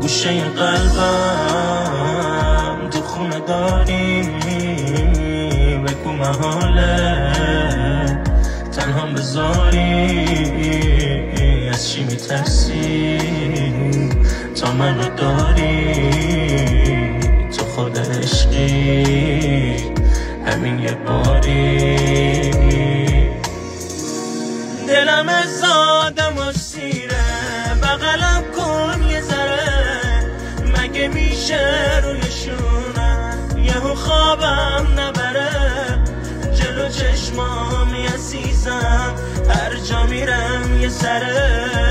گوشه قلبم تو خونه داری، بگو محاله تنها بذاری. از چی میترسی تا منو داری؟ تو خود عشقی همین یه باری. دلم از آدم و سیره، بغلم کن یه ذره، مگه میشه روی شونه یهو خوابم نبره؟ جلو چشمام عزیزم هر جا میرم یه سره،